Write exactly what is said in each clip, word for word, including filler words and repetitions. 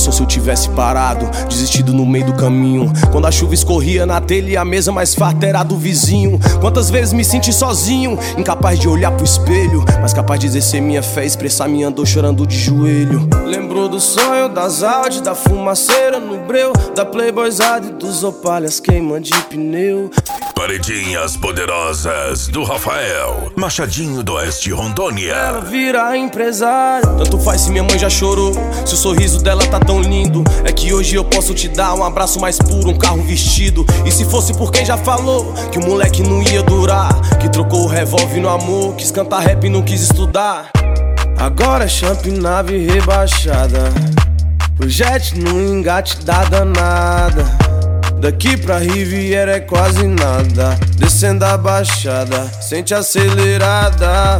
pensou se eu tivesse parado, desistido no meio do caminho? Quando a chuva escorria na telha e a mesa mais farta era do vizinho. Quantas vezes me senti sozinho, incapaz de olhar pro espelho, mas capaz de exercer minha fé, expressar minha dor chorando de joelho. Lembrou do sonho, das Audi, da fumaceira no breu, da playboyzada e dos opalhas queima de pneu. Paredinhas poderosas do Rafael, Machadinho do Oeste, Rondônia. Ela vira empresária, tanto faz se minha mãe já chorou, se o sorriso dela tá tão lindo. É que hoje eu posso te dar um abraço mais puro, um carro vestido. E se fosse por quem já falou que o moleque não ia durar, que trocou o revólver no amor, quis cantar rap e não quis estudar. Agora é champ nave rebaixada, o jet no engate da danada. Daqui pra Riviera é quase nada, descendo a baixada, sente acelerada.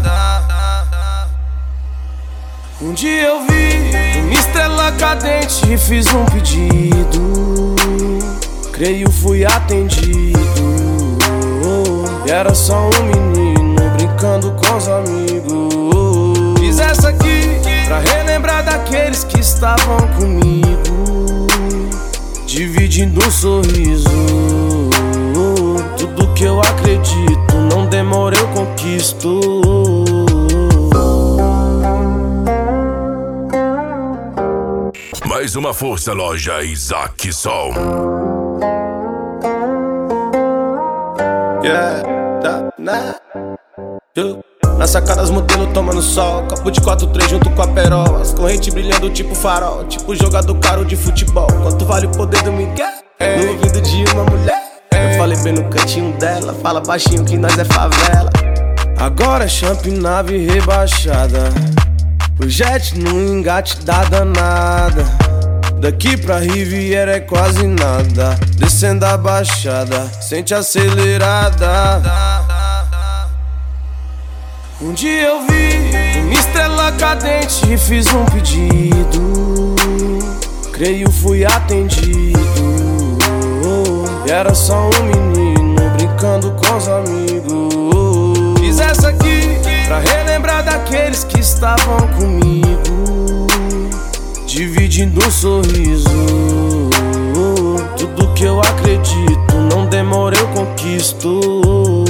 Um dia eu vi uma estrela cadente e fiz um pedido, creio fui atendido. E era só um menino brincando com os amigos. Fiz essa aqui pra relembrar daqueles que estavam comigo, dividindo um sorriso. Tudo que eu acredito, não demora eu conquisto. Mais uma força loja Isaac Som. Yeah, tá, né? Eu, na sacada as modelos tomando sol, copo de quatro três junto com a perola, as correntes brilhando tipo farol, tipo jogador caro de futebol. Quanto vale o poder do Miguel? É. No ouvido de uma mulher. É. Eu falei bem no cantinho dela, fala baixinho que nós é favela. Agora é champ nave rebaixada, o jet no engate da danada. Daqui pra Riviera é quase nada, descendo a baixada, sente acelerada. Um dia eu vi uma estrela cadente e fiz um pedido, creio fui atendido. E era só um menino brincando com os amigos. Fiz essa aqui pra relembrar daqueles que estavam comigo, dividindo um sorriso. Tudo que eu acredito, não demora eu conquisto.